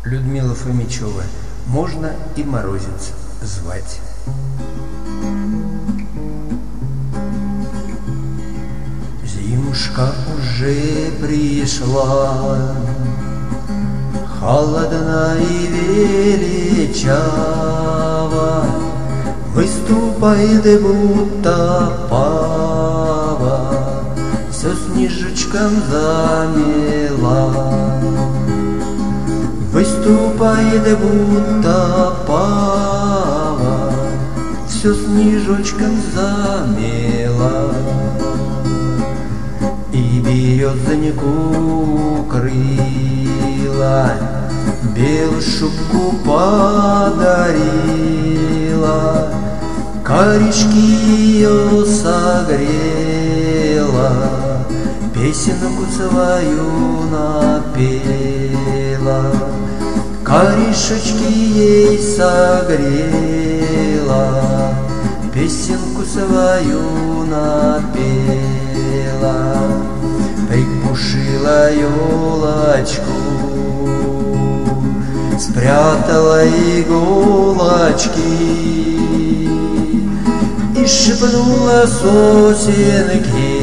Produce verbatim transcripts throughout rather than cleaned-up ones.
Людмила Фомичева. Можно и морозец звать. Зимушка уже пришла, холодна и величава, выступает будто пава, все снежечком замела. Выступает будто пава, все снежочком замела. И березоньку крыла, белую шубку подарила, корешки ее согрела, песенку свою напела. Корешечки ей согрела, песенку свою напела. Припушила елочку, спрятала иголочки и шепнула сосенке,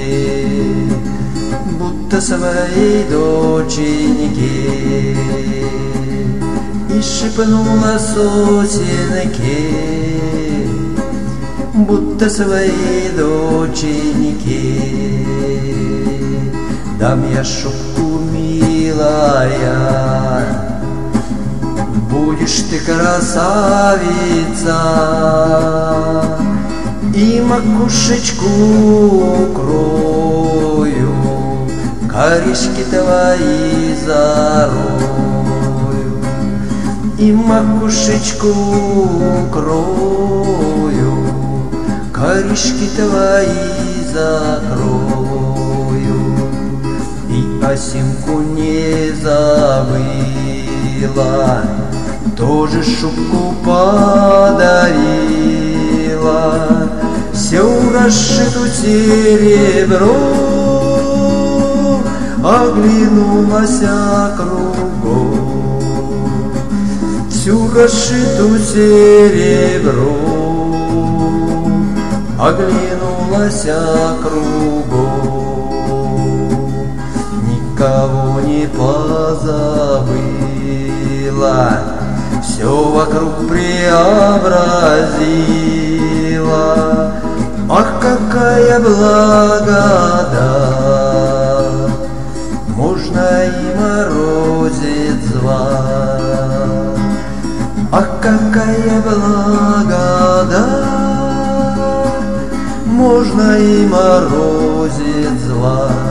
будто своей доченьке. И шепнула сосенке, будто своей доченьке. Дам я шубку, милая, будешь ты красавица, и макушечку укрою, корешки твои зарою. И макушечку укрою, корешки твои закрою. И осинку не забыла, тоже шубку подарила, всю расшиту серебром, оглянулась кругом. Всю расшиту серебром, оглянулась кругом. Никого не позабыла, все вокруг преобразила. Ах, какая благодать, можно и морозец звать. Ах, какая благодать, можно и морозец звать.